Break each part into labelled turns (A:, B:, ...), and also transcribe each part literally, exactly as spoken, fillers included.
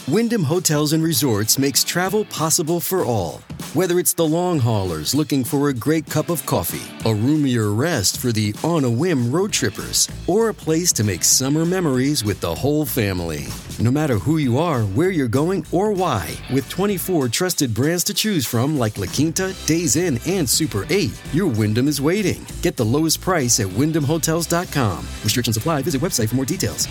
A: Wyndham Hotels and Resorts makes travel possible for all. Whether it's the long haulers looking for a great cup of coffee, a roomier rest for the on-a-whim road trippers, or a place to make summer memories with the whole family. No matter who you are, where you're going, or why, with twenty-four trusted brands to choose from like La Quinta, Days Inn, and Super eight, your Wyndham is waiting. Get the lowest price at wyndham hotels dot com. Restrictions apply. Visit website for more details.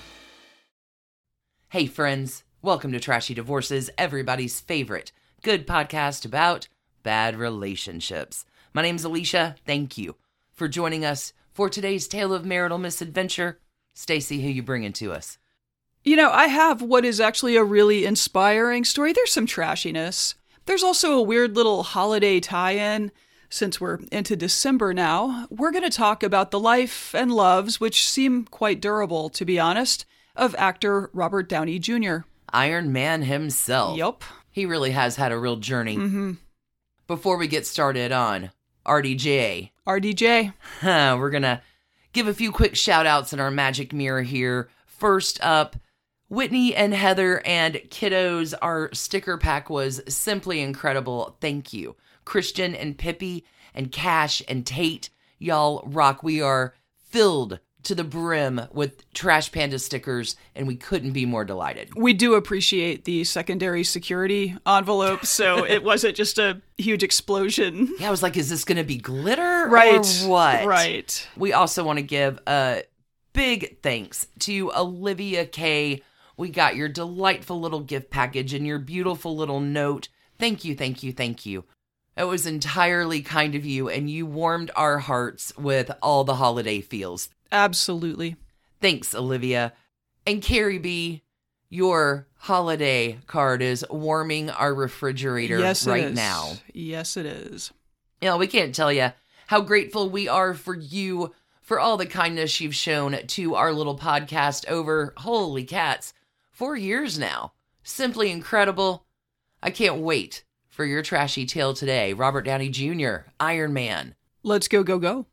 B: Hey friends, welcome to Trashy Divorces, everybody's favorite good podcast about bad relationships. My name's Alicia. Thank you for joining us for today's tale of marital misadventure. Stacy, who you bringing to us?
C: You know, I have what is actually a really inspiring story. There's some trashiness. There's also a weird little holiday tie-in. Since we're into December now, we're going to talk about the life and loves, which seem quite durable, to be honest, of actor Robert Downey Junior
B: Iron Man himself.
C: Yup.
B: He really has had a real journey.
C: Mm-hmm.
B: Before we get started on R D J.
C: R D J.
B: Huh, we're going to give a few quick shout-outs in our magic mirror here. First up, Whitney and Heather and Kiddos. Our sticker pack was simply incredible. Thank you. Christian and Pippi and Cash and Tate. Y'all rock. We are filled to the brim with Trash Panda stickers, and we couldn't be more delighted.
C: We do appreciate the secondary security envelope, so it wasn't just a huge explosion.
B: Yeah, I was like, is this going to be glitter
C: right.
B: or what?
C: Right.
B: We also want to give a big thanks to Olivia K. We got your delightful little gift package and your beautiful little note. Thank you, thank you, thank you. It was entirely kind of you, and you warmed our hearts with all the holiday feels.
C: Absolutely.
B: Thanks, Olivia. And Carrie B, your holiday card is warming our refrigerator
C: yes,
B: right
C: it is.
B: now.
C: Yes, it is.
B: You know, we can't tell you how grateful we are for you, for all the kindness you've shown to our little podcast over, holy cats, four years now. Simply incredible. I can't wait for your trashy tale today. Robert Downey Junior, Iron Man.
C: Let's go, go, go.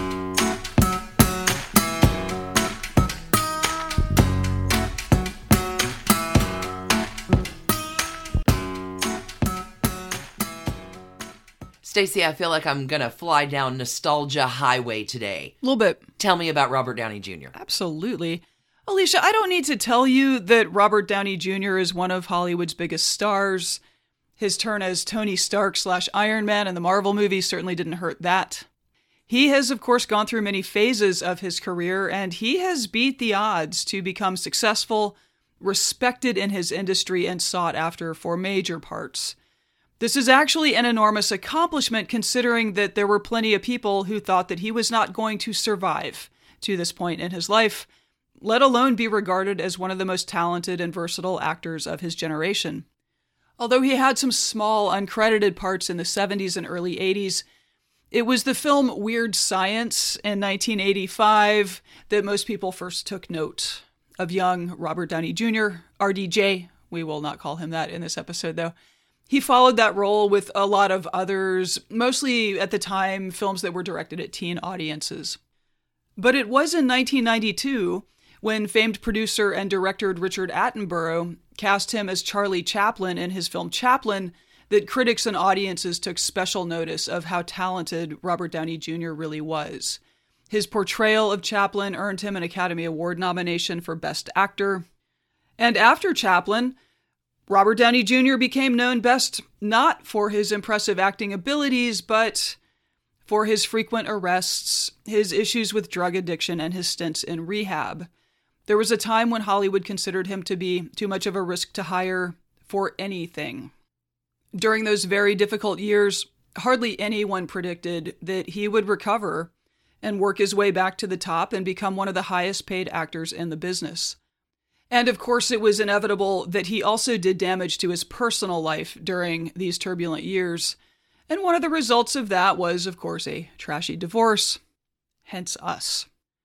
B: Stacy, I feel like I'm going to fly down nostalgia highway today.
C: A little bit.
B: Tell me about Robert Downey Junior
C: Absolutely. Alicia, I don't need to tell you that Robert Downey Junior is one of Hollywood's biggest stars. His turn as Tony Stark slash Iron Man in the Marvel movies certainly didn't hurt that. He has, of course, gone through many phases of his career, and he has beat the odds to become successful, respected in his industry, and sought after for major parts. This is actually an enormous accomplishment considering that there were plenty of people who thought that he was not going to survive to this point in his life, let alone be regarded as one of the most talented and versatile actors of his generation. Although he had some small, uncredited parts in the seventies and early eighties, it was the film Weird Science in nineteen eighty-five that most people first took note of young Robert Downey Junior, R D J. We will not call him that in this episode, though. He followed that role with a lot of others, mostly at the time films that were directed at teen audiences. But it was in nineteen ninety-two when famed producer and director Richard Attenborough cast him as Charlie Chaplin in his film Chaplin that critics and audiences took special notice of how talented Robert Downey Junior really was. His portrayal of Chaplin earned him an Academy Award nomination for Best Actor. And after Chaplin, Robert Downey Junior became known best not for his impressive acting abilities, but for his frequent arrests, his issues with drug addiction, and his stints in rehab. There was a time when Hollywood considered him to be too much of a risk to hire for anything. During those very difficult years, hardly anyone predicted that he would recover and work his way back to the top and become one of the highest paid actors in the business. And of course, it was inevitable that he also did damage to his personal life during these turbulent years. And one of the results of that was, of course, a trashy divorce. Hence us.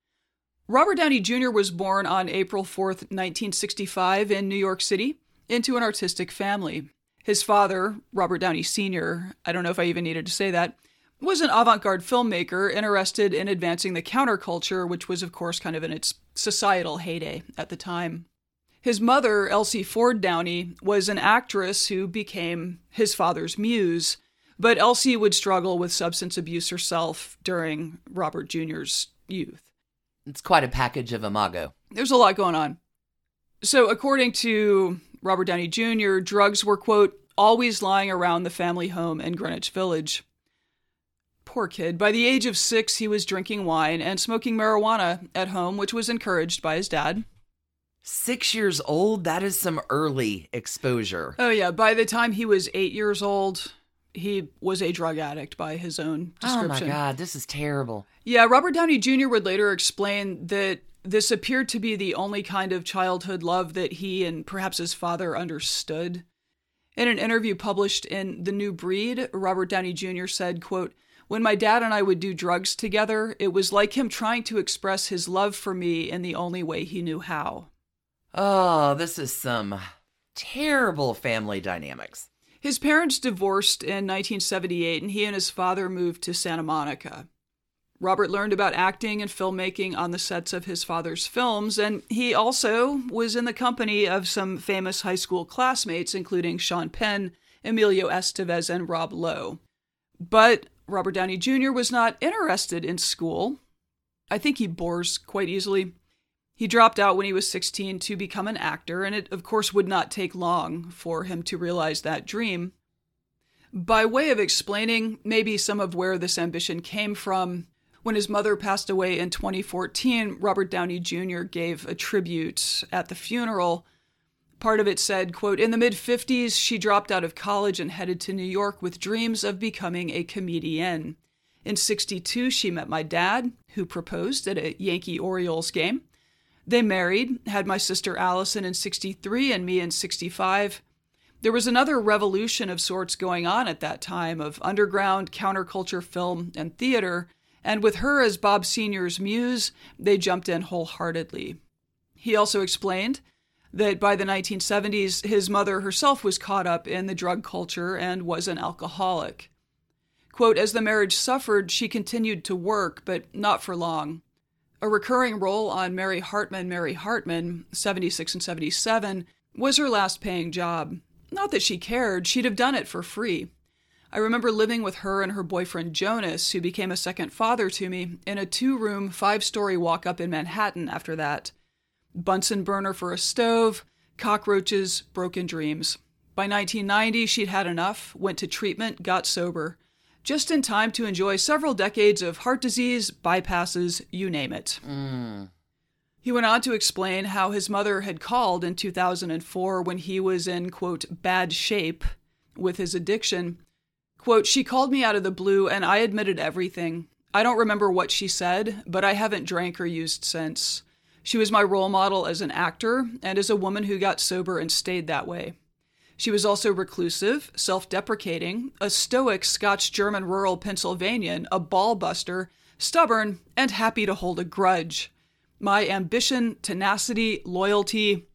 C: Robert Downey Junior was born on April fourth, nineteen sixty-five in New York City into an artistic family. His father, Robert Downey Senior, I don't know if I even needed to say that, was an avant-garde filmmaker interested in advancing the counterculture, which was, of course, kind of in its societal heyday at the time. His mother, Elsie Ford Downey, was an actress who became his father's muse, but Elsie would struggle with substance abuse herself during Robert Junior's youth.
B: It's quite a package of imago.
C: There's a lot going on. So according to Robert Downey Junior, drugs were, quote, always lying around the family home in Greenwich Village. Poor kid. By the age of six, he was drinking wine and smoking marijuana at home, which was encouraged by his dad.
B: Six years old? That is some early exposure.
C: Oh, yeah. By the time he was eight years old, he was a drug addict by his own description.
B: Oh, my God. This is terrible.
C: Yeah, Robert Downey Junior would later explain that this appeared to be the only kind of childhood love that he and perhaps his father understood. In an interview published in The New Breed, Robert Downey Junior said, quote, "When my dad and I would do drugs together, it was like him trying to express his love for me in the only way he knew how."
B: Oh, this is some terrible family dynamics.
C: His parents divorced in nineteen seventy-eight, and he and his father moved to Santa Monica. Robert learned about acting and filmmaking on the sets of his father's films, and he also was in the company of some famous high school classmates, including Sean Penn, Emilio Estevez, and Rob Lowe. But Robert Downey Junior was not interested in school. I think he bores quite easily. He dropped out when he was sixteen to become an actor, and it, of course, would not take long for him to realize that dream. By way of explaining maybe some of where this ambition came from, when his mother passed away in twenty fourteen, Robert Downey Junior gave a tribute at the funeral. Part of it said, quote, "In the mid-fifties, she dropped out of college and headed to New York with dreams of becoming a comedian. In sixty-two, she met my dad, who proposed at a Yankee-Orioles game. They married, had my sister Allison in sixty-three and me in sixty-five. There was another revolution of sorts going on at that time of underground counterculture film and theater, and with her as Bob Senior's muse, they jumped in wholeheartedly." He also explained that by the nineteen seventies, his mother herself was caught up in the drug culture and was an alcoholic. Quote, "As the marriage suffered, she continued to work, but not for long. A recurring role on Mary Hartman, Mary Hartman, seventy-six and seventy-seven, was her last paying job. Not that she cared, she'd have done it for free. I remember living with her and her boyfriend Jonas, who became a second father to me, in a two-room, five-story walk-up in Manhattan after that. Bunsen burner for a stove, cockroaches, broken dreams. By nineteen ninety, she'd had enough, went to treatment, got sober. Just in time to enjoy several decades of heart disease, bypasses, you name it."
B: Mm.
C: He went on to explain how his mother had called in two thousand four when he was in, quote, bad shape with his addiction. Quote, "She called me out of the blue and I admitted everything. I don't remember what she said, but I haven't drank or used since. She was my role model as an actor and as a woman who got sober and stayed that way. She was also reclusive, self-deprecating, a stoic Scotch-German rural Pennsylvanian, a ball-buster, stubborn, and happy to hold a grudge. My ambition, tenacity, loyalty,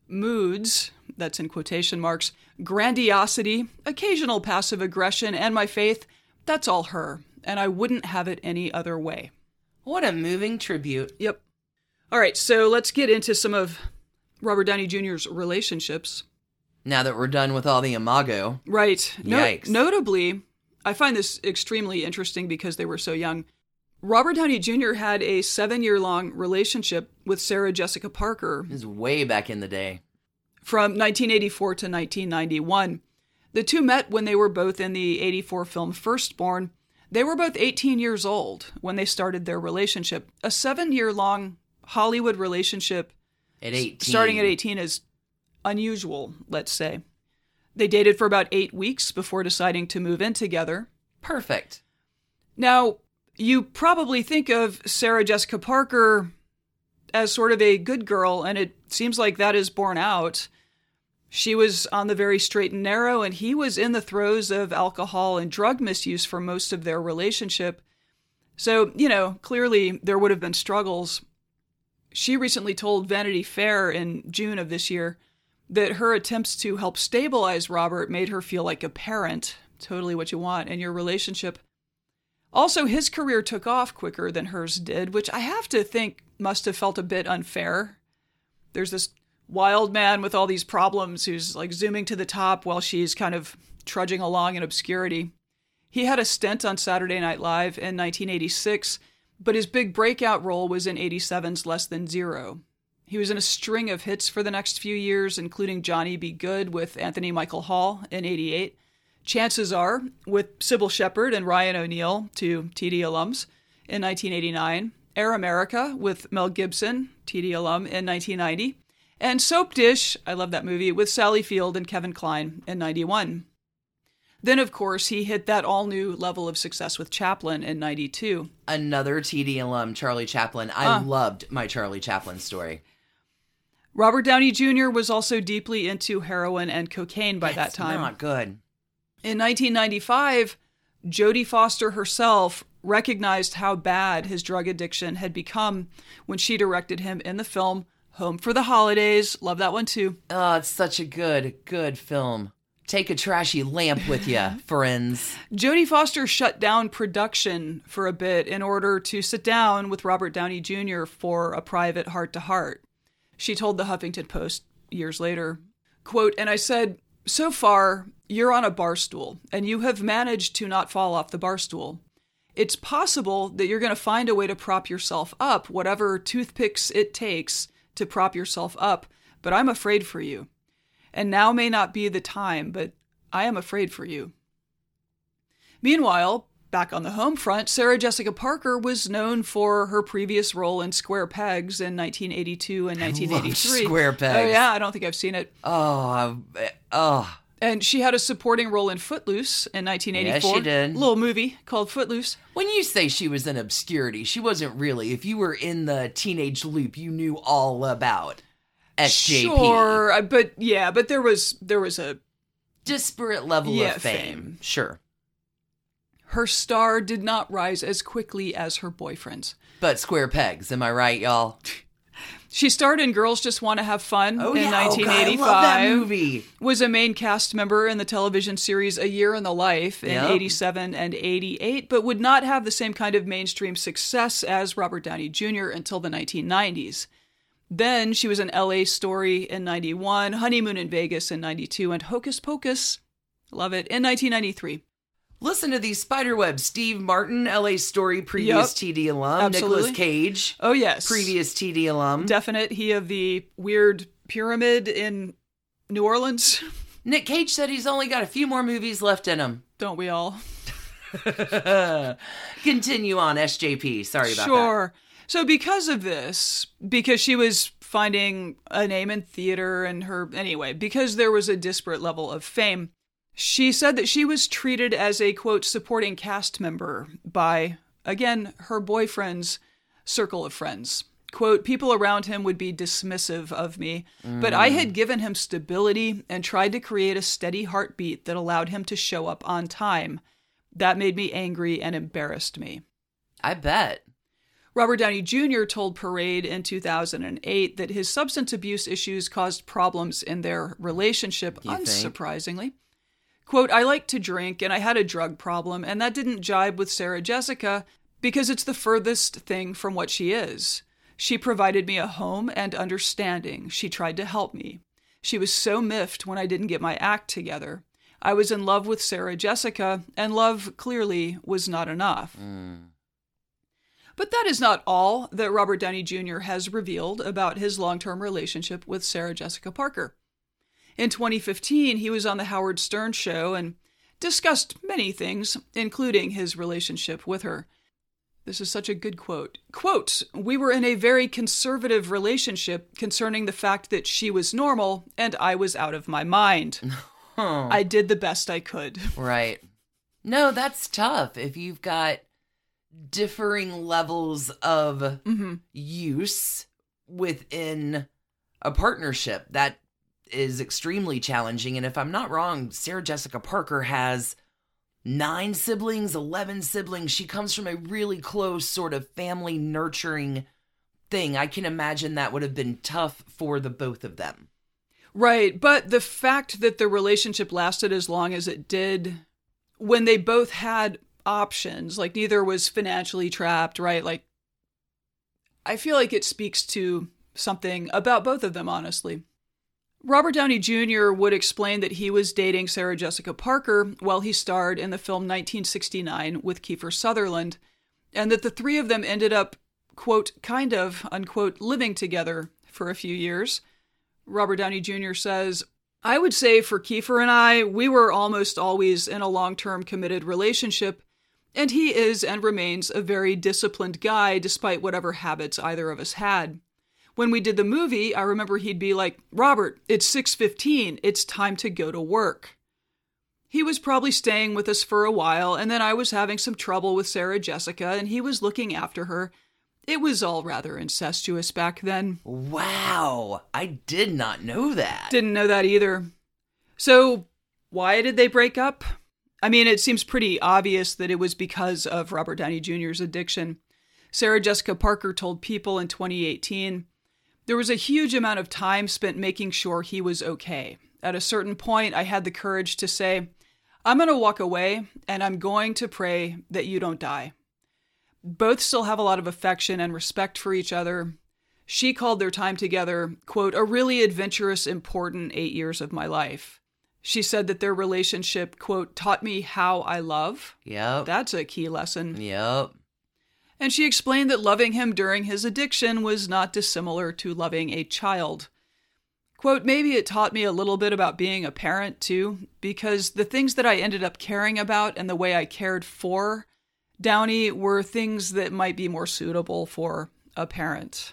C: moods," that's in quotation marks, "grandiosity, occasional passive aggression, and my faith, that's all her, and I wouldn't have it any other way."
B: What a moving tribute.
C: Yep. All right, so let's get into some of Robert Downey Junior's relationships.
B: Now that we're done with all the imago.
C: Right. No-
B: Yikes.
C: Notably, I find this extremely interesting because they were so young. Robert Downey Junior had a seven-year-long relationship with Sarah Jessica Parker.
B: This is way back in the day.
C: From nineteen eighty-four to nineteen ninety-one. The two met when they were both in the eighty-four film Firstborn. They were both eighteen years old when they started their relationship. A seven-year-long Hollywood relationship
B: At eighteen.
C: starting at eighteen is unusual, let's say. They dated for about eight weeks before deciding to move in together.
B: Perfect.
C: Now, you probably think of Sarah Jessica Parker as sort of a good girl, and it seems like that is borne out. She was on the very straight and narrow, and he was in the throes of alcohol and drug misuse for most of their relationship. So, you know, clearly there would have been struggles. She recently told Vanity Fair in June of this year that her attempts to help stabilize Robert made her feel like a parent, totally what you want in your relationship. Also, his career took off quicker than hers did, which I have to think must have felt a bit unfair. There's this wild man with all these problems who's like zooming to the top while she's kind of trudging along in obscurity. He had a stint on Saturday Night Live in nineteen eighty-six, but his big breakout role was in eighty-seven's Less Than Zero. He was in a string of hits for the next few years, including Johnny Be Good with Anthony Michael Hall in eighty-eight, Chances Are with Sybil Shepherd and Ryan O'Neal, two T D alums, in nineteen eighty-nine, Air America with Mel Gibson, T D alum, in nineteen ninety, and Soap Dish, I love that movie, with Sally Field and Kevin Kline in ninety-one. Then, of course, he hit that all-new level of success with Chaplin in ninety-two.
B: Another T D alum, Charlie Chaplin. I
C: Uh.
B: loved my Charlie Chaplin story.
C: Robert Downey Junior was also deeply into heroin and cocaine by
B: That's
C: that time.
B: not good.
C: In nineteen ninety-five, Jodie Foster herself recognized how bad his drug addiction had become when she directed him in the film Home for the Holidays. Love that one too.
B: Oh, it's such a good, good film. Take a trashy lamp with you, friends.
C: Jodie Foster shut down production for a bit in order to sit down with Robert Downey Junior for a private heart-to-heart. She told the Huffington Post years later, quote, "And I said, so far, you're on a bar stool, and you have managed to not fall off the bar stool. It's possible that you're going to find a way to prop yourself up, whatever toothpicks it takes to prop yourself up, but I'm afraid for you. And now may not be the time, but I am afraid for you." Meanwhile, back on the home front, Sarah Jessica Parker was known for her previous role in Square Pegs in nineteen eighty-two and nineteen eighty-three.
B: Square Pegs.
C: Oh yeah, I don't think I've seen it.
B: Oh, oh.
C: And she had a supporting role in Footloose in nineteen eighty-four.
B: Yes, she did.
C: A little movie called Footloose.
B: When you say she was in obscurity, she wasn't really. If you were in the teenage loop, you knew all about S J P.
C: Sure, uh, but yeah, but there was there was a
B: Disparate level
C: Yeah,
B: of fame.
C: fame.
B: Sure.
C: her star did not rise as quickly as her boyfriend's.
B: But Square Pegs, am I right, y'all?
C: She starred in Girls Just Want to Have Fun
B: Oh,
C: in
B: yeah.
C: nineteen eighty-five.
B: Oh, God, I love that movie.
C: Was a main cast member in the television series A Year in the Life in
B: Yep.
C: eighty-seven and eighty-eight, but would not have the same kind of mainstream success as Robert Downey Junior until the nineteen nineties. Then she was in L A Story in ninety-one, Honeymoon in Vegas in ninety-two, and Hocus Pocus, love it, in nineteen ninety-three.
B: Listen to these spiderwebs. Steve Martin, L A Story, previous
C: Yep.
B: T D alum.
C: Absolutely.
B: Nicolas Cage,
C: Oh, yes.
B: previous T D alum.
C: Definite. He of the weird pyramid in New Orleans.
B: Nick Cage said he's only got a few more movies left in him.
C: Don't we all?
B: Continue on, S J P. Sorry about that.
C: Sure. So because of this, because she was finding a name in theater and her, anyway, because there was a disparate level of fame, she said that she was treated as a, quote, supporting cast member by, again, her boyfriend's circle of friends. Quote, people around him would be dismissive of me, but I had given him stability and tried to create a steady heartbeat that allowed him to show up on time. That made me angry and embarrassed me.
B: I bet.
C: Robert Downey Junior told Parade in two thousand eight that his substance abuse issues caused problems in their relationship,
B: You think?
C: unsurprisingly. Quote, I like to drink and I had a drug problem, and that didn't jibe with Sarah Jessica because it's the furthest thing from what she is. She provided me a home and understanding. She tried to help me. She was so miffed when I didn't get my act together. I was in love with Sarah Jessica, and love clearly was not enough.
B: Mm.
C: But that is not all that Robert Downey Junior has revealed about his long-term relationship with Sarah Jessica Parker. In twenty fifteen, he was on the Howard Stern show and discussed many things, including his relationship with her. This is such a good quote. Quote, we were in a very conservative relationship concerning the fact that she was normal and I was out of my mind.
B: Huh.
C: I did the best I could.
B: Right. No, that's tough. If you've got differing levels of
C: Mm-hmm.
B: use within a partnership, that is extremely challenging. And if I'm not wrong, Sarah Jessica Parker has nine siblings, eleven siblings. She comes from a really close sort of family nurturing thing. I can imagine that would have been tough for the both of them.
C: Right, but the fact that the relationship lasted as long as it did, when they both had options, like neither was financially trapped, right? Like, I feel like it speaks to something about both of them, honestly. Robert Downey Junior would explain that he was dating Sarah Jessica Parker while he starred in the film nineteen sixty-nine with Kiefer Sutherland, and that the three of them ended up, quote, kind of, unquote, living together for a few years. Robert Downey Junior says, I would say for Kiefer and I, we were almost always in a long-term committed relationship, and he is and remains a very disciplined guy despite whatever habits either of us had. When we did the movie, I remember he'd be like, Robert, it's six fifteen, it's time to go to work. He was probably staying with us for a while, and then I was having some trouble with Sarah Jessica, and he was looking after her. It was all rather incestuous back then.
B: Wow, I did not know that.
C: Didn't know that either. So, why did they break up? I mean, it seems pretty obvious that it was because of Robert Downey Junior's addiction. Sarah Jessica Parker told People in twenty eighteen, there was a huge amount of time spent making sure he was okay. At a certain point, I had the courage to say, I'm going to walk away, and I'm going to pray that you don't die. Both still have a lot of affection and respect for each other. She called their time together, quote, a really adventurous, important eight years of my life. She said that their relationship, quote, taught me how I love.
B: Yep.
C: That's a key lesson.
B: Yep.
C: And she explained that loving him during his addiction was not dissimilar to loving a child. Quote, maybe it taught me a little bit about being a parent too, because the things that I ended up caring about and the way I cared for Downey were things that might be more suitable for a parent,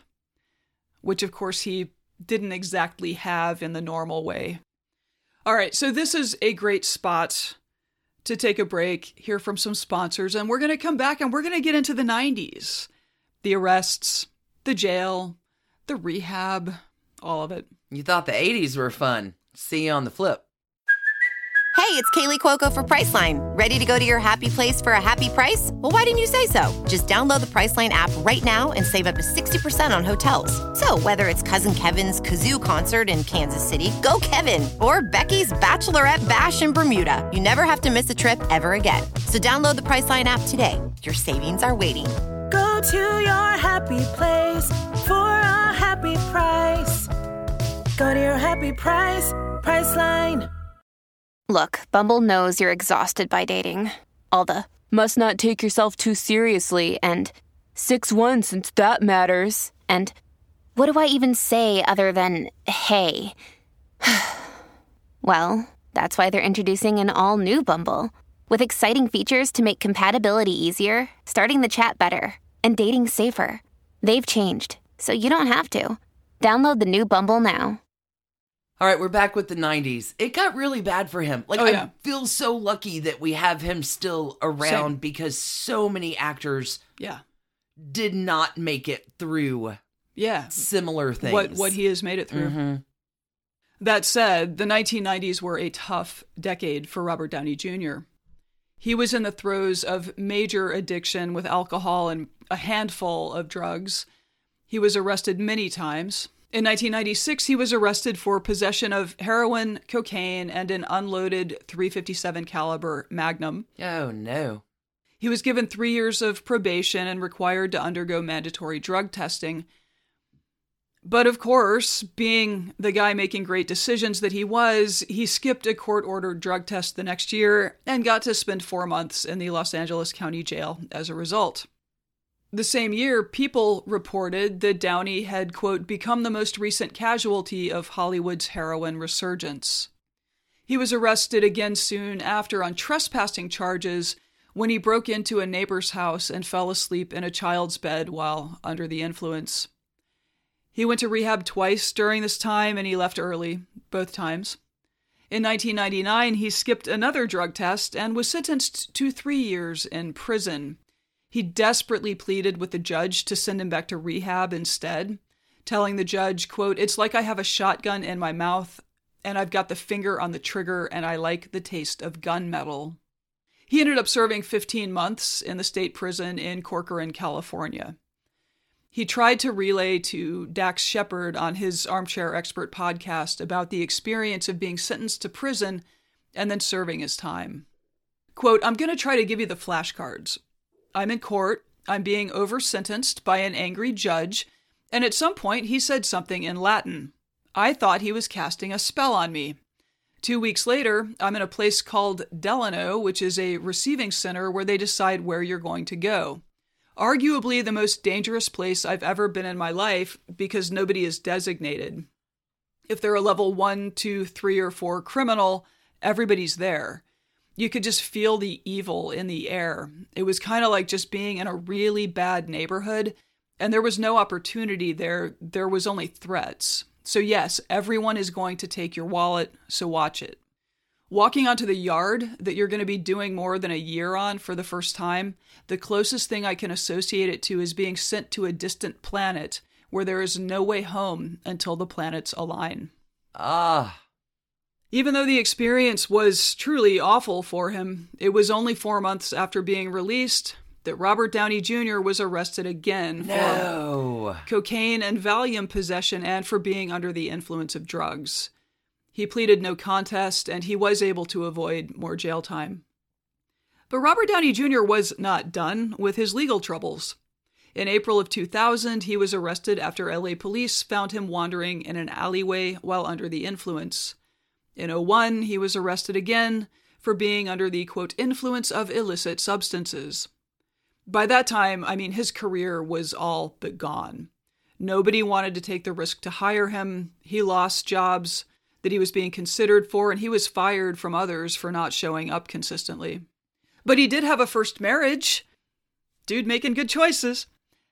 C: which of course he didn't exactly have in the normal way. All right, so this is a great spot to take a break, hear from some sponsors, and we're going to come back and we're going to get into the nineties. The arrests, the jail, the rehab, all of it.
B: You thought the eighties were fun. See you on the flip.
D: Hey, it's Kaylee Cuoco for Priceline. Ready to go to your happy place for a happy price? Well, why didn't you say so? Just download the Priceline app right now and save up to sixty percent on hotels. So whether it's Cousin Kevin's Kazoo Concert in Kansas City, go Kevin, or Becky's Bachelorette Bash in Bermuda, you never have to miss a trip ever again. So download the Priceline app today. Your savings are waiting.
E: Go to your happy place for a happy price. Go to your happy price, Priceline.
F: Look, Bumble knows you're exhausted by dating. All the, must not take yourself too seriously, and six one since that matters, and what do I even say other than, hey? Well, that's why they're introducing an all-new Bumble, with exciting features to make compatibility easier, starting the chat better, and dating safer. They've changed, so you don't have to. Download the new Bumble now.
B: All right, we're back with the nineties. It got really bad for him. Like,
C: oh, yeah.
B: I feel so lucky that we have him still around
C: Same.
B: because so many actors
C: Yeah.
B: did not make it through
C: Yeah.
B: similar things.
C: What what he has made it through.
B: Mm-hmm.
C: That said, the nineteen nineties were a tough decade for Robert Downey Junior He was in the throes of major addiction with alcohol and a handful of drugs. He was arrested many times. In nineteen ninety-six, he was arrested for possession of heroin, cocaine, and an unloaded three fifty-seven caliber Magnum.
B: Oh, no.
C: He was given three years of probation and required to undergo mandatory drug testing. But of course, being the guy making great decisions that he was, he skipped a court-ordered drug test the next year and got to spend four months in the Los Angeles County Jail as a result. The same year, People reported that Downey had, quote, become the most recent casualty of Hollywood's heroin resurgence. He was arrested again soon after on trespassing charges when he broke into a neighbor's house and fell asleep in a child's bed while under the influence. He went to rehab twice during this time and he left early, both times. In nineteen ninety-nine, he skipped another drug test and was sentenced to three years in prison. He desperately pleaded with the judge to send him back to rehab instead, telling the judge, quote, it's like I have a shotgun in my mouth and I've got the finger on the trigger and I like the taste of gunmetal. He ended up serving fifteen months in the state prison in Corcoran, California. He tried to relay to Dax Shepard on his Armchair Expert podcast about the experience of being sentenced to prison and then serving his time. Quote, I'm going to try to give you the flashcards. I'm in court, I'm being over-sentenced by an angry judge, and at some point he said something in Latin. I thought he was casting a spell on me. Two weeks later, I'm in a place called Delano, which is a receiving center where they decide where you're going to go. Arguably the most dangerous place I've ever been in my life because nobody is designated. If they're a level one, two, three, or four criminal, everybody's there. You could just feel the evil in the air. It was kind of like just being in a really bad neighborhood, and there was no opportunity there. There was only threats. So yes, everyone is going to take your wallet, so watch it. Walking onto the yard that you're going to be doing more than a year on for the first time, the closest thing I can associate it to is being sent to a distant planet where there is no way home until the planets align.
B: Ah.
C: Even though the experience was truly awful for him, it was only four months after being released that Robert Downey Junior was arrested again
B: No.
C: for cocaine and Valium possession and for being under the influence of drugs. He pleaded no contest, and he was able to avoid more jail time. But Robert Downey Junior was not done with his legal troubles. In April of two thousand, he was arrested after L A police found him wandering in an alleyway while under the influence. In oh one, he was arrested again for being under the, quote, influence of illicit substances. By that time, I mean, his career was all but gone. Nobody wanted to take the risk to hire him. He lost jobs that he was being considered for, and he was fired from others for not showing up consistently. But he did have a first marriage. Dude making good choices.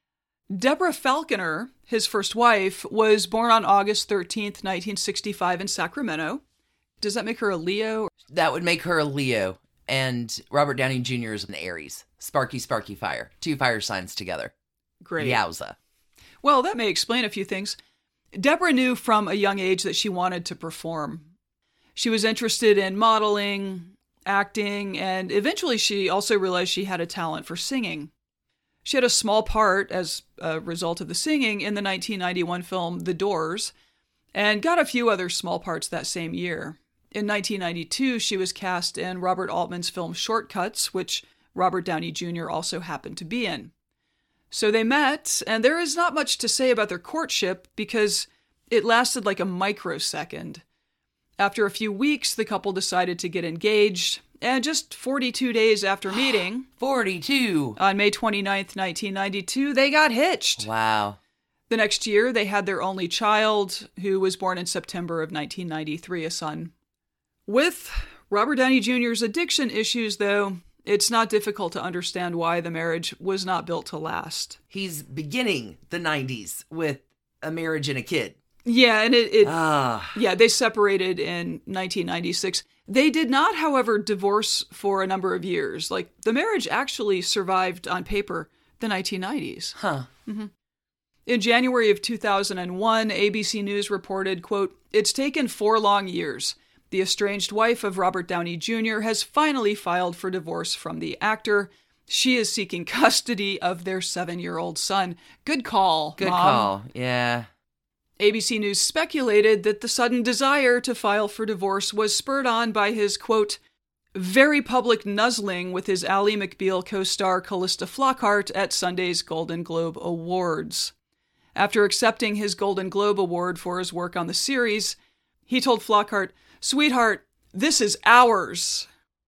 C: Deborah Falconer, his first wife, was born on August thirteenth, nineteen sixty-five in Sacramento. Does that make her a Leo?
B: That would make her a Leo. And Robert Downey Junior is an Aries. Sparky, sparky fire. Two fire signs together.
C: Great.
B: Yowza.
C: Well, that may explain a few things. Deborah knew from a young age that she wanted to perform. She was interested in modeling, acting, and eventually she also realized she had a talent for singing. She had a small part as a result of the singing in the nineteen ninety-one film The Doors, and got a few other small parts that same year. In nineteen ninety-two, she was cast in Robert Altman's film Shortcuts, which Robert Downey Junior also happened to be in. So they met, and there is not much to say about their courtship because it lasted like a microsecond. After a few weeks, the couple decided to get engaged, and just forty-two days after meeting,
B: forty-two,
C: on May twenty-ninth, nineteen ninety-two, they got hitched.
B: Wow.
C: The next year, they had their only child, who was born in September of nineteen ninety-three, a son. With Robert Downey Junior's addiction issues, though, it's not difficult to understand why the marriage was not built to last.
B: He's beginning the nineties with a marriage and a kid.
C: Yeah, and it, it
B: Ah.
C: yeah, they separated in nineteen ninety-six. They did not, however, divorce for a number of years. Like, the marriage actually survived on paper the nineteen nineties.
B: Huh.
C: Mm-hmm. In January of two thousand one, A B C News reported, quote, "It's taken four long years. The estranged wife of Robert Downey Junior has finally filed for divorce from the actor. She is seeking custody of their seven-year-old son." Good call,
B: Good
C: Mom.
B: call. Yeah.
C: A B C News speculated that the sudden desire to file for divorce was spurred on by his, quote, very public nuzzling with his Ally McBeal co-star Callista Flockhart at Sunday's Golden Globe Awards. After accepting his Golden Globe Award for his work on the series, he told Flockhart, "Sweetheart, this is ours."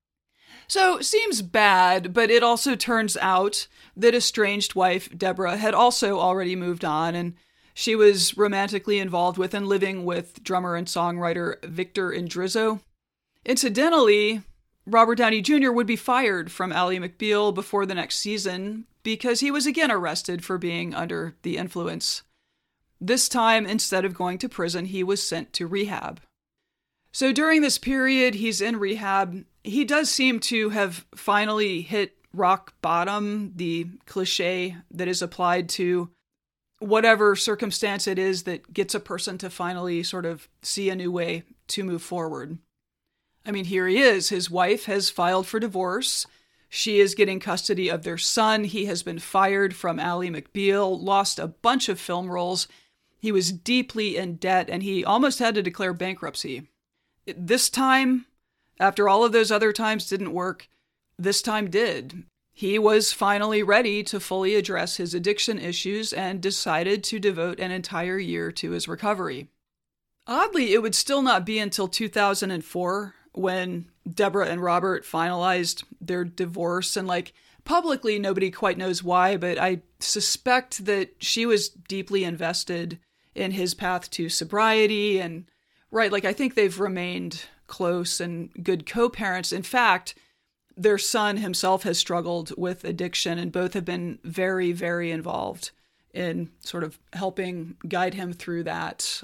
C: So, seems bad, but it also turns out that estranged wife Deborah had also already moved on, and she was romantically involved with and living with drummer and songwriter Victor Indrizzo. Incidentally, Robert Downey Junior would be fired from Ally McBeal before the next season because he was again arrested for being under the influence. This time, instead of going to prison, he was sent to rehab. So during this period, he's in rehab. He does seem to have finally hit rock bottom, the cliche that is applied to whatever circumstance it is that gets a person to finally sort of see a new way to move forward. I mean, here he is. His wife has filed for divorce. She is getting custody of their son. He has been fired from Ally McBeal, lost a bunch of film roles. He was deeply in debt, and he almost had to declare bankruptcy. This time, after all of those other times didn't work, this time did. He was finally ready to fully address his addiction issues and decided to devote an entire year to his recovery. Oddly, it would still not be until two thousand four when Deborah and Robert finalized their divorce. And like publicly, nobody quite knows why, but I suspect that she was deeply invested in his path to sobriety. And right, like I think they've remained close and good co-parents. In fact, their son himself has struggled with addiction, and both have been very, very involved in sort of helping guide him through that.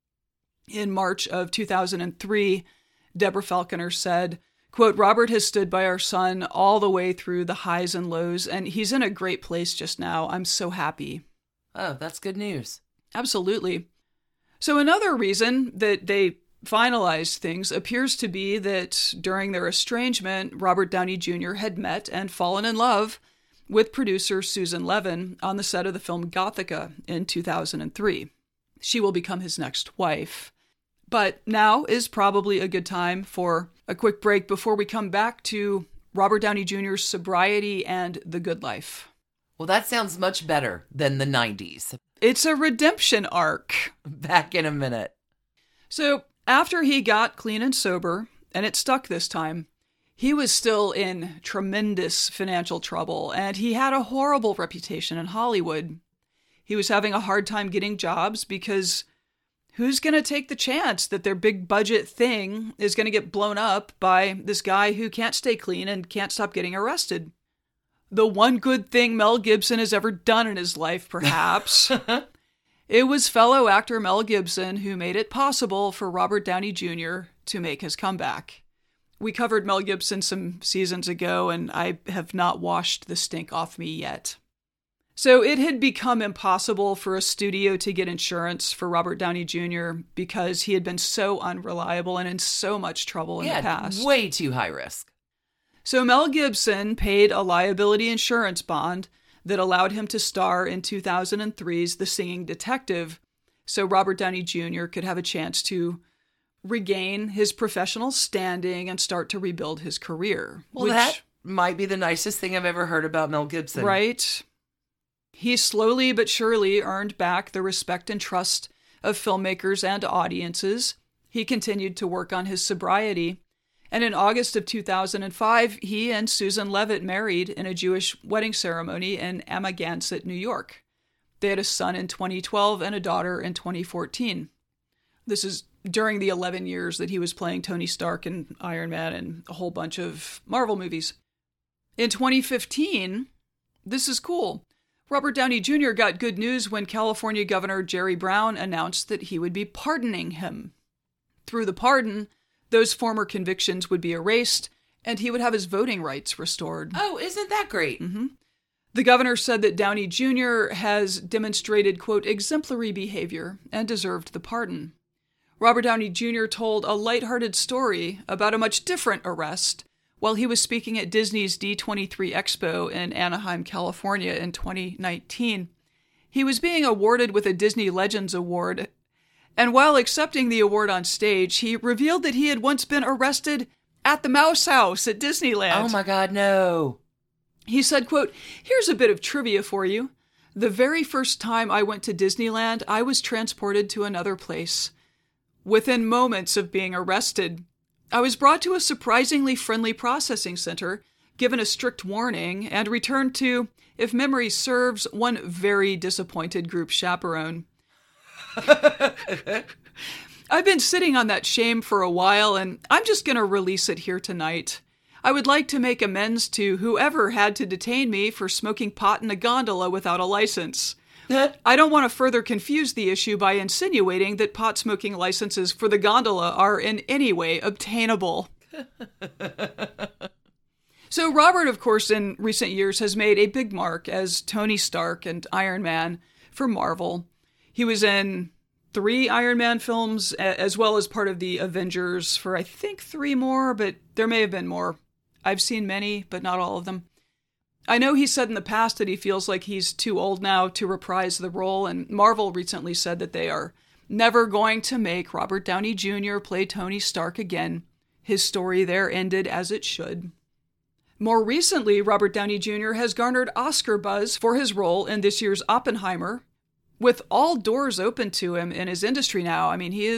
C: In March of two thousand three, Deborah Falconer said, quote, "Robert has stood by our son all the way through the highs and lows, and he's in a great place just now. I'm so happy."
B: Oh, that's good news.
C: Absolutely. So another reason that they finalized things appears to be that during their estrangement, Robert Downey Junior had met and fallen in love with producer Susan Levin on the set of the film Gothika in two thousand three. She will become his next wife. But now is probably a good time for a quick break before we come back to Robert Downey Junior's sobriety and the good life.
B: Well, that sounds much better than the nineties.
C: It's a redemption arc.
B: Back in a minute.
C: So after he got clean and sober, and it stuck this time, he was still in tremendous financial trouble, and he had a horrible reputation in Hollywood. He was having a hard time getting jobs because who's going to take the chance that their big budget thing is going to get blown up by this guy who can't stay clean and can't stop getting arrested? The one good thing Mel Gibson has ever done in his life, perhaps. It was fellow actor Mel Gibson who made it possible for Robert Downey Junior to make his comeback. We covered Mel Gibson some seasons ago, and I have not washed the stink off me yet. So it had become impossible for a studio to get insurance for Robert Downey Junior because he had been so unreliable and in so much trouble in
B: yeah,
C: the past.
B: Way too high risk.
C: So Mel Gibson paid a liability insurance bond that allowed him to star in two thousand three's The Singing Detective, so Robert Downey Junior could have a chance to regain his professional standing and start to rebuild his career.
B: Well,
C: which,
B: that might be the nicest thing I've ever heard about Mel Gibson.
C: Right? He slowly but surely earned back the respect and trust of filmmakers and audiences. He continued to work on his sobriety. And in August of two thousand five, he and Susan Levitt married in a Jewish wedding ceremony in Amagansett, New York. They had a son in twenty twelve and a daughter in twenty fourteen. This is during the eleven years that he was playing Tony Stark in Iron Man and a whole bunch of Marvel movies. In twenty fifteen, this is cool. Robert Downey Junior got good news when California Governor Jerry Brown announced that he would be pardoning him. Through the pardon, those former convictions would be erased, and he would have his voting rights restored.
B: Oh, isn't that great?
C: Mm-hmm. The governor said that Downey Junior has demonstrated, quote, exemplary behavior and deserved the pardon. Robert Downey Junior told a lighthearted story about a much different arrest while he was speaking at Disney's D twenty-three Expo in Anaheim, California in twenty nineteen. He was being awarded with a Disney Legends Award, and while accepting the award on stage, he revealed that he had once been arrested at the Mouse House at Disneyland.
B: Oh my God, no.
C: He said, quote, "Here's a bit of trivia for you. The very first time I went to Disneyland, I was transported to another place. Within moments of being arrested, I was brought to a surprisingly friendly processing center, given a strict warning, and returned to, if memory serves, one very disappointed group chaperone. I've been sitting on that shame for a while, and I'm just going to release it here tonight. I would like to make amends to whoever had to detain me for smoking pot in a gondola without a license. I don't want to further confuse the issue by insinuating that pot-smoking licenses for the gondola are in any way obtainable." So Robert, of course, in recent years has made a big mark as Tony Stark and Iron Man for Marvel. He was in three Iron Man films, as well as part of the Avengers for, I think, three more, but there may have been more. I've seen many, but not all of them. I know he said in the past that he feels like he's too old now to reprise the role, and Marvel recently said that they are never going to make Robert Downey Junior play Tony Stark again. His story there ended as it should. More recently, Robert Downey Junior has garnered Oscar buzz for his role in this year's Oppenheimer. With all doors open to him in his industry now, I mean, he is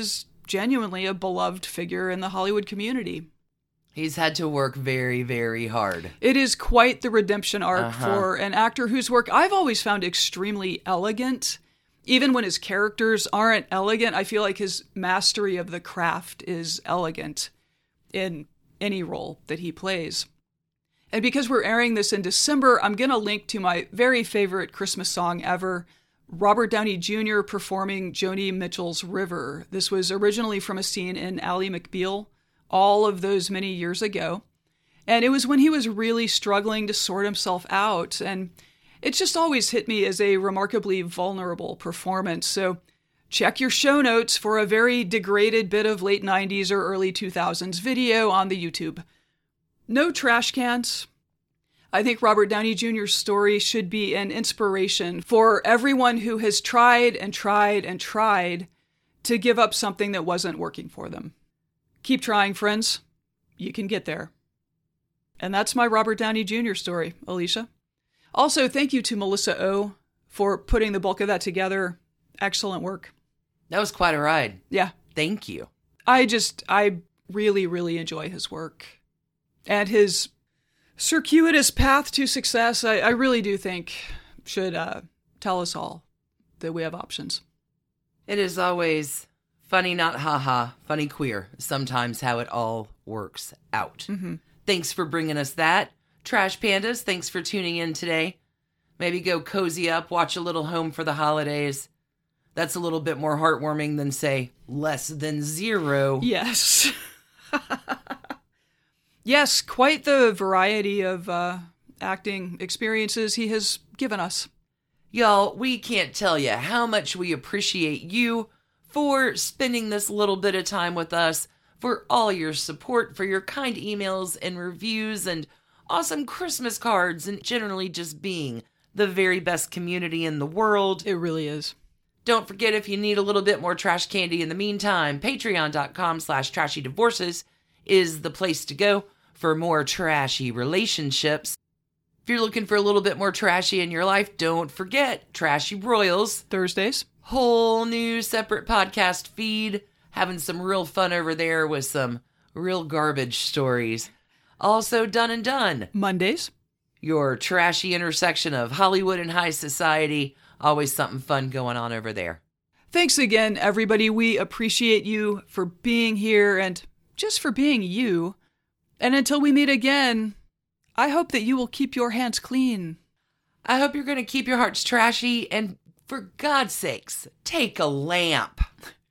C: genuinely a beloved figure in the Hollywood community.
B: He's had to work very, very hard.
C: It is quite the redemption arc
B: Uh-huh.
C: for an actor whose work I've always found extremely elegant. Even when his characters aren't elegant, I feel like his mastery of the craft is elegant in any role that he plays. And because we're airing this in December, I'm going to link to my very favorite Christmas song ever, Robert Downey Junior performing Joni Mitchell's River. This was originally from a scene in Ally McBeal, all of those many years ago. And it was when he was really struggling to sort himself out. And it's just always hit me as a remarkably vulnerable performance. So check your show notes for a very degraded bit of late nineties or early two thousands video on the YouTube. No trash cans. I think Robert Downey Junior's story should be an inspiration for everyone who has tried and tried and tried to give up something that wasn't working for them. Keep trying, friends. You can get there. And that's my Robert Downey Junior story, Alicia. Also, thank you to Melissa O for putting the bulk of that together. Excellent work.
B: That was quite a ride.
C: Yeah.
B: Thank you.
C: I just, I really, really enjoy his work. And his circuitous path to success, I, I really do think should uh, tell us all that we have options.
B: It is always funny, not haha, funny queer, sometimes how it all works out.
C: Mm-hmm.
B: Thanks for bringing us that. Trash Pandas, thanks for tuning in today. Maybe go cozy up, watch a little Home for the Holidays. That's a little bit more heartwarming than, say, Less Than Zero.
C: Yes. Yes, quite the variety of uh, acting experiences he has given us.
B: Y'all, we can't tell you how much we appreciate you for spending this little bit of time with us, for all your support, for your kind emails and reviews and awesome Christmas cards, and generally just being the very best community in the world.
C: It really is.
B: Don't forget, if you need a little bit more trash candy in the meantime, patreon.com slash trashy divorces is the place to go for more trashy relationships. If you're looking for a little bit more trashy in your life, don't forget Trashy Royals.
C: Thursdays.
B: Whole new separate podcast feed. Having some real fun over there with some real garbage stories. Also Done and Done.
C: Mondays.
B: Your trashy intersection of Hollywood and high society. Always something fun going on over there.
C: Thanks again, everybody. We appreciate you for being here and just for being you. And until we meet again, I hope that you will keep your hands clean.
B: I hope you're going to keep your hearts trashy, and for God's sakes, take a lamp.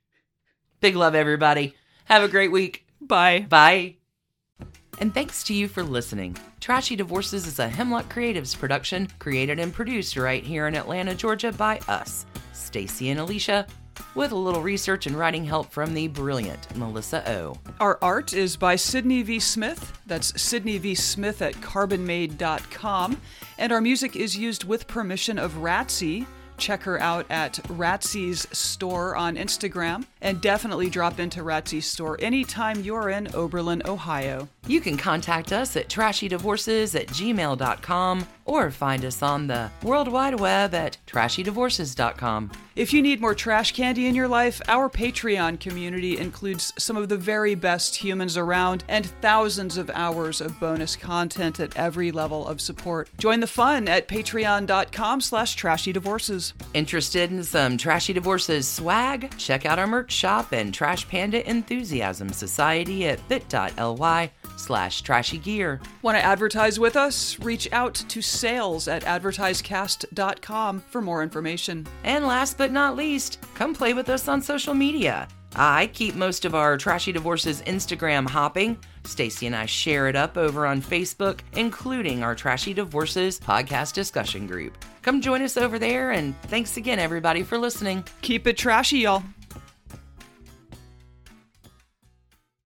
B: Big love, everybody. Have a great week.
C: Bye.
B: Bye. And thanks to you for listening. Trashy Divorces is a Hemlock Creatives production, created and produced right here in Atlanta, Georgia by us, Stacy and Alicia, with a little research and writing help from the brilliant Melissa O.
C: Our art is by Sydney V. Smith. That's Sydney V. Smith at carbon made dot com. And our music is used with permission of Ratsy. Check her out at Ratsy's store on Instagram. And definitely drop into Ratsy's store anytime you're in Oberlin, Ohio.
B: You can contact us at trashy divorces at gmail dot com or find us on the World Wide Web at trashy divorces dot com.
C: If you need more trash candy in your life, our Patreon community includes some of the very best humans around and thousands of hours of bonus content at every level of support. Join the fun at patreon.com slash trashy divorces.
B: Interested in some Trashy Divorces swag? Check out our merch shop and Trash Panda Enthusiasm Society at bit.ly slash trashy gear.
C: Want to advertise with us? Reach out to sales at advertisecast dot com for more information.
B: And last but not least, come play with us on social media. I keep most of our Trashy Divorces Instagram hopping. Stacy and I share it up over on Facebook, including our Trashy Divorces podcast discussion group. Come join us over there, and thanks again, everybody, for listening.
C: Keep it trashy, y'all.